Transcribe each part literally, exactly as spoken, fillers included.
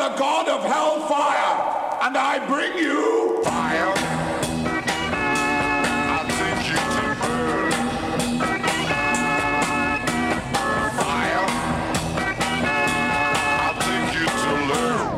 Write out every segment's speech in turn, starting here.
the god of hellfire, and I bring you fire. I think you can burn. Fire. I think you to learn.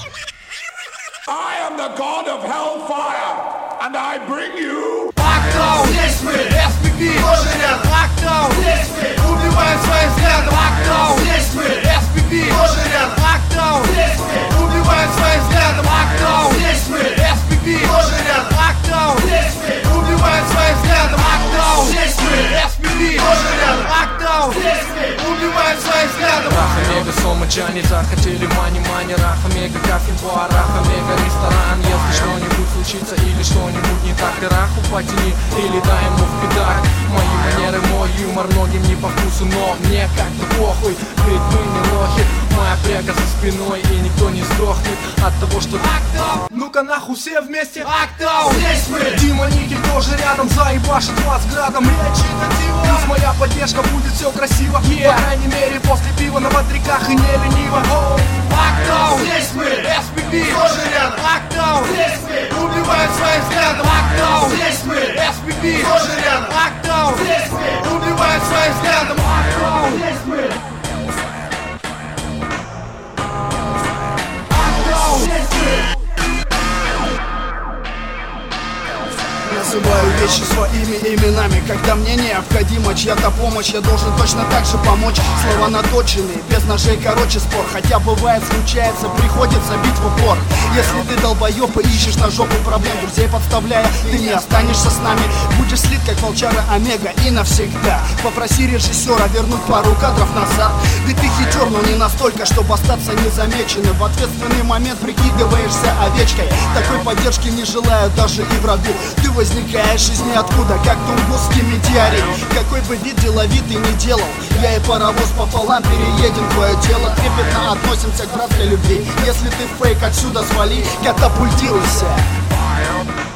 I am the god of hellfire, and I bring you. Локдаун, здесь мы, эс пи пи, тоже рядом. Локдаун, здесь мы, убиваем своим взглядом. Локдаун, здесь мы, эс пи пи, тоже рядом. Локдаун, здесь мы, убиваем своим взглядом. Локдаун, здесь мы, эс пи пи, тоже рядом. Локдаун, здесь мы, убиваем своим взглядом. Локдаун, здесь мы, эс пи пи, тоже рядом. Локдаун, здесь мы, убиваем своим взглядом. Рах, омега, сома, джани, захотели мани-мани. Рах, омега, кафе, буа, рах, омега, ресторан. Если что-нибудь случится или что-нибудь не так, ты раху потяни или дай ему в педаль. Мои манеры, мой юмор многим не по вкусу, но мне как-то похуй, ведь мы не лохи. Моя пряга за спиной и никто не сдохнет от того, что локдаун. Ну-ка нахуй все вместе. Локдаун, здесь мы, Дима Никель тоже рядом, заебашит вас градом. Плюс моя поддержка, будет все красиво, yeah. По крайней мере после пива на бодряках и не лениво. oh. Локдаун, здесь мы, эс пи пи, тоже рядом. Локдаун, здесь мы, убиваем своим взглядом. Локдаун, здесь мы, эс пи пи, тоже рядом. Локдаун, здесь мы, убиваем своим взглядом. Локдаун, здесь мы. Локдаун, здесь мы. Называю вещи своими именами. Когда мне необходима чья-то помощь, я должен точно так же помочь. Слова наточенные, без ножей, короче спор. Хотя бывает, случается, приходится бить в упор. Если ты долбоёб и ищешь на жопу проблем, друзей подставляя, ты не останешься с нами. Будешь слит, как волчара Омега, и навсегда. Попроси режиссера вернуть пару кадров назад. Ведь ты хитер, но не настолько, чтобы остаться незамеченным. В ответственный момент прикидываешься овечкой. Такой поддержки не желаю даже и врагу. Ты возникаешь из ниоткуда, как тунгусский метеорит. Какой бы вид деловитый не делал, я и паровоз пополам переедем твое тело. Трепетно относимся к братской любви. Если ты фейк, отсюда свали, катапультируйся.